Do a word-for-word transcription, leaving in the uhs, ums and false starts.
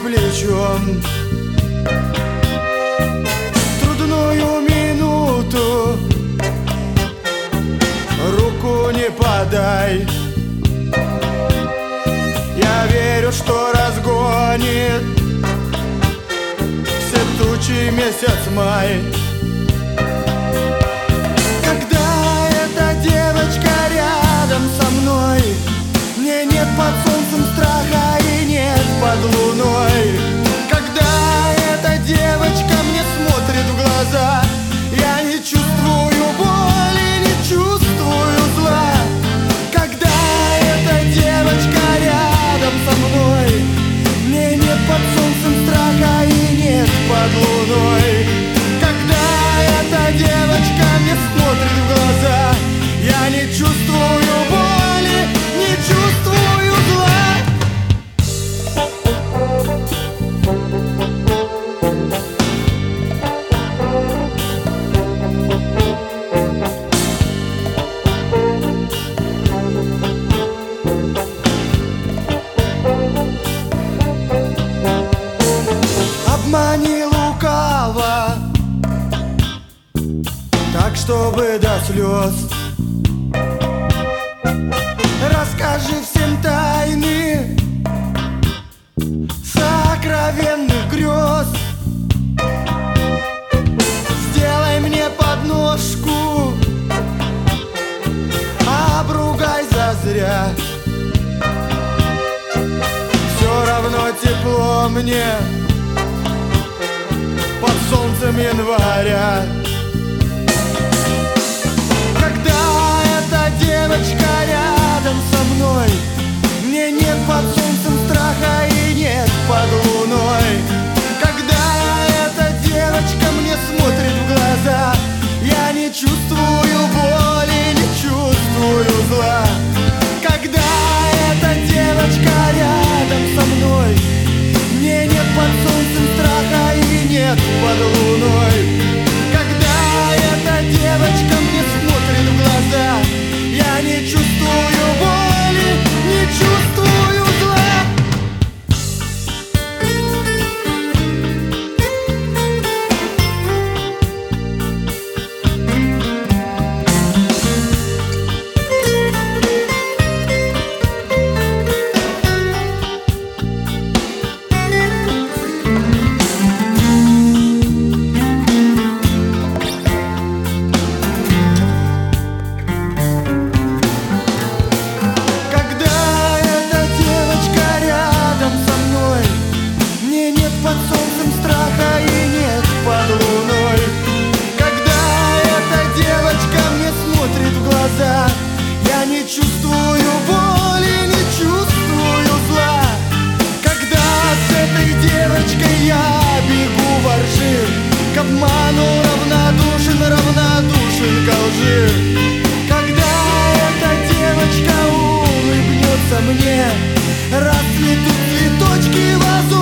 плечом. В трудную минуту руку не подай. Я верю, что разгонит все тучи месяц май. Когда эта девочка рядом со мной, мне нет под солнцем страха и нет под луной. Когда эта девочка мне смотрит в глаза, я не чувствую боли, не чувствую зла. Когда эта девочка рядом со мной, мне нет под солнцем страха и нет под луной. Когда эта девочка мне смотрит в глаза, я не чувствую боли, не чувствую зла. Обмани лукаво, так чтобы до слез. Расскажи всем тайны сокровенных грез. Сделай мне подножку, обругай зазря. Все равно тепло мне под солнцем января. Когда эта девочка рядом со мной, мне нет под солнцем страха и нет под луной. Когда эта девочка мне смотрит в глаза, я не чувствую боли, не чувствую зла. Когда эта девочка рядом со мной, мне нет под солнцем страха и нет под луной. Когда эта девочка мне смотрит в глаза, я не чувствую боли, не чувствую зла. Под солнцем страха и нет под луной. Когда эта девочка мне смотрит в глаза, я не чувствую боли, не чувствую зла. Когда с этой девочкой я бегу во ржи, к обману равнодушен, равнодушен ко лжи. Когда эта девочка улыбнется мне, расцветут цветочки в азу.